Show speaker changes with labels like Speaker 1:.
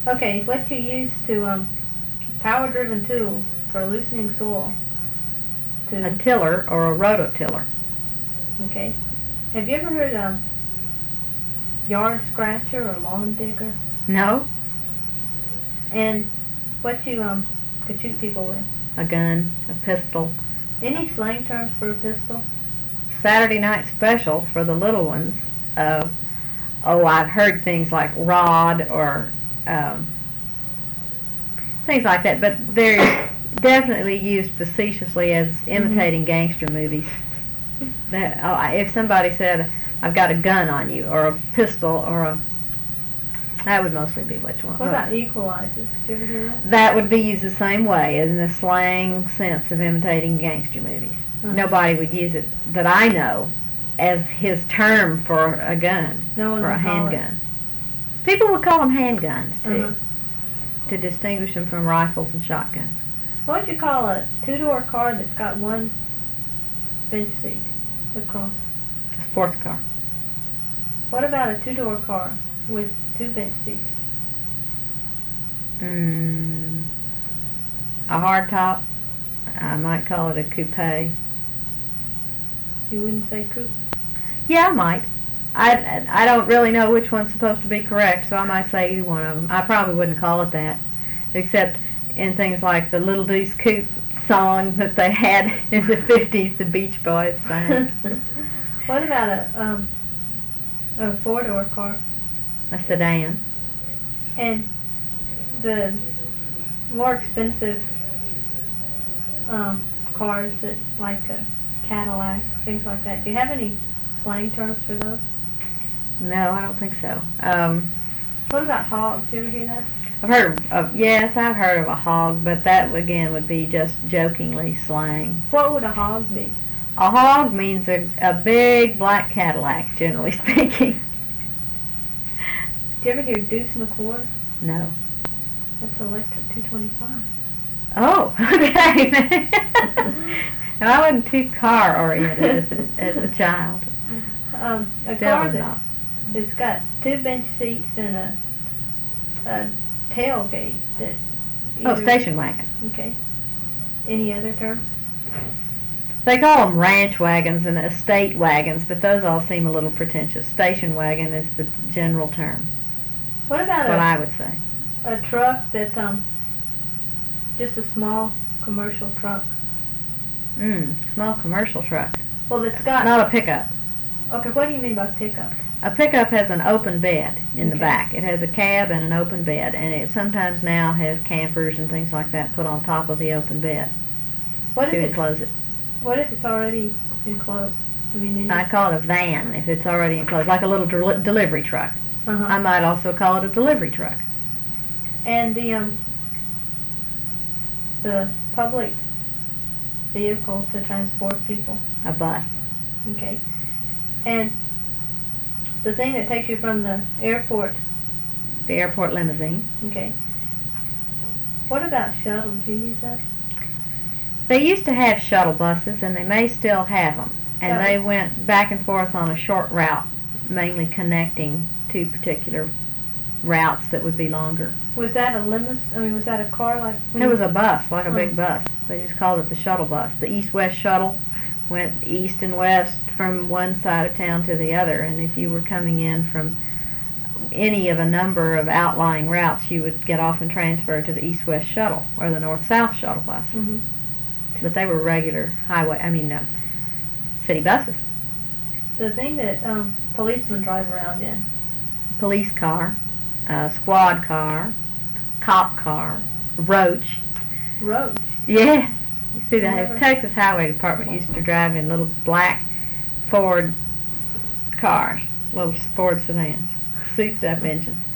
Speaker 1: Okay, what you use to, power-driven tool for loosening soil.
Speaker 2: A tiller or a rototiller.
Speaker 1: Okay. Have you ever heard yard scratcher or lawn digger?
Speaker 2: No.
Speaker 1: And what you could shoot people with?
Speaker 2: A gun, a pistol.
Speaker 1: Any slang terms for a pistol?
Speaker 2: Saturday night special for the little ones. I've heard things like rod or things like that, but they're definitely used facetiously as imitating gangster movies. If somebody said, "I've got a gun on you," or a pistol, that would mostly be what you want.
Speaker 1: What about equalizers? Did you ever hear that?
Speaker 2: That would be used the same way, in the slang sense of imitating gangster movies. Nobody would use it that I know as his term for a gun, for a handgun. People would call them handguns too, to distinguish them from rifles and shotguns.
Speaker 1: What would you call a two-door car that's got one bench seat across?
Speaker 2: A sports car.
Speaker 1: What about a two-door car with two bench seats?
Speaker 2: A hardtop. I might call it a coupe.
Speaker 1: You wouldn't say coupe?
Speaker 2: Yeah, I might. I don't really know which one's supposed to be correct, so I might say either one of them. I probably wouldn't call it that, except in things like the Little Deuce Coupe song that they had in the 50s, the Beach Boys sang.
Speaker 1: What about a four-door car?
Speaker 2: A sedan.
Speaker 1: And the more expensive cars that, like a Cadillac, things like that. Do you have any slang terms for those?
Speaker 2: No, I don't think so.
Speaker 1: What about hogs? Do you ever hear that?
Speaker 2: I've heard of a hog, but that again would be just jokingly slang.
Speaker 1: What would a hog be?
Speaker 2: A hog means a big black Cadillac, generally speaking.
Speaker 1: Do you ever hear deuce and a quarter?
Speaker 2: No.
Speaker 1: That's electric 225.
Speaker 2: Oh, okay. And I wasn't too car oriented as a child.
Speaker 1: A car that's got two bench seats and a tailgate that.
Speaker 2: Station wagon.
Speaker 1: Okay. Any other terms?
Speaker 2: They call them ranch wagons and estate wagons, but those all seem a little pretentious. Station wagon is the general term.
Speaker 1: What about
Speaker 2: I would say.
Speaker 1: A truck that's just a small commercial truck?
Speaker 2: Small commercial truck.
Speaker 1: Well, it's got...
Speaker 2: Not a pickup.
Speaker 1: Okay, what do you mean by pickup?
Speaker 2: A pickup has an open bed in the back. It has a cab and an open bed, and it sometimes now has campers and things like that put on top of the open bed to enclose it.
Speaker 1: What if it's already enclosed?
Speaker 2: I call it a van if it's already enclosed, like a little delivery truck. I might also call it a delivery truck.
Speaker 1: And the public vehicle to transport people?
Speaker 2: A bus.
Speaker 1: Okay. And the thing that takes you from the airport?
Speaker 2: The airport limousine.
Speaker 1: Okay. What about shuttle? Do you use that?
Speaker 2: They used to have shuttle buses, and they may still have them. And they went back and forth on a short route, mainly connecting two particular routes that would be longer.
Speaker 1: Was that a was that a car like...
Speaker 2: It was a bus, like a big bus. They just called it the shuttle bus. The east-west shuttle went east and west from one side of town to the other, and if you were coming in from any of a number of outlying routes, you would get off and transfer to the east-west shuttle or the north-south shuttle bus. But they were regular city buses.
Speaker 1: The thing that policemen drive around in?
Speaker 2: Police car, squad car, cop car, roach.
Speaker 1: Roach?
Speaker 2: Yeah. You see, the Texas Highway Department used to drive in little black Ford cars, little Ford sedans, souped up engines.